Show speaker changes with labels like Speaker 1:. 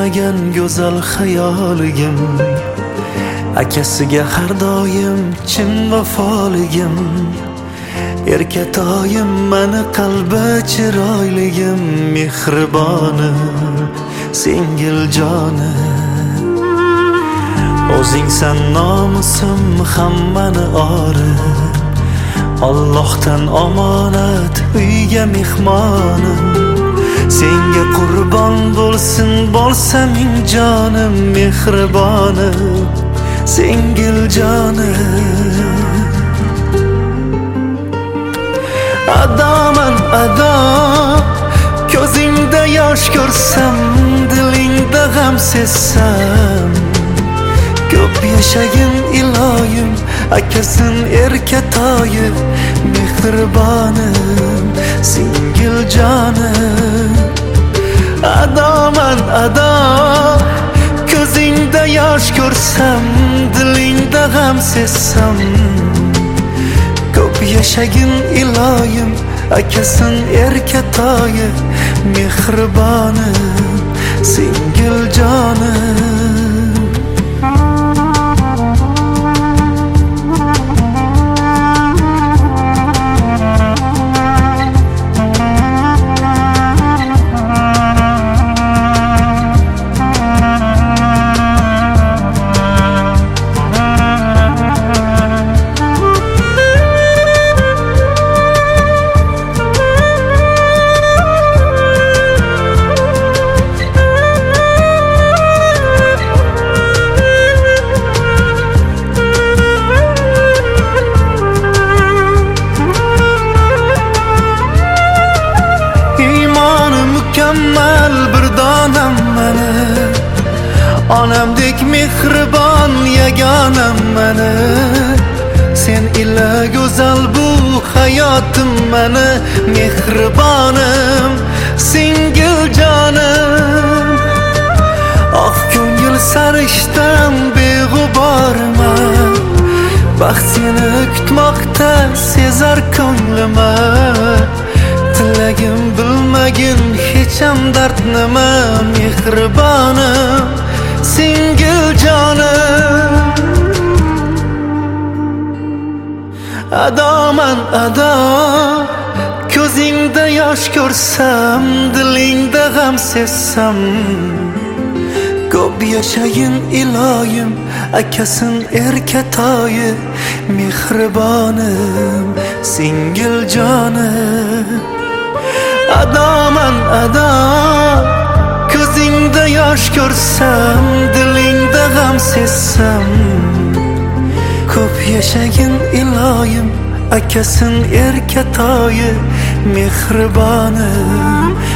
Speaker 1: bitmagan go'zal xayoligim, akasiga har doim chin vafoligim, erkatoyim mani qalbi chiroyligim, mehribonim singiljonim. O'zingsan nomusim hammani orib, Allohdan omonat uyga mehmonim. Senga qurbon bo'lsin bo'lsaming jonim, mehribonim singiljonim. Adoman ado, ko'zingda yosh ko'rsam, dilingda g'am sezsam, ko'p yashagin iloyim, akasin erkatoyi, mehribonim singiljonim. Adoman ado, ko'zingda yosh ko'rsam, dilingda g'am sezsam, ko'p yashagin iloyim, akasin erkatoyi, mehribonim singiljonim. Mükemmel bir donam mani, onamdek mehribon yagonam mani. Sen ila go'zal bu hayotim mani, mehribonim singiljonim. Oh ko'ngil sarishtam beg'uborman, baxt seni kutmoqda sezar ko'nglima. Tilagim bilmagin hecham dard nima, mehribonim singiljonim. Adoman ado, ko'zingda yosh ko'rsam, dilingda g'am sezsam, ko'p yashagin iloyim, akasin erkatoyi, mehribonim singiljonim. Adoman ado, ko'zingda yosh ko'rsam, dilingda g'am sezsam, ko'p yashagin iloyim, akasin erkatoyi, mehribonim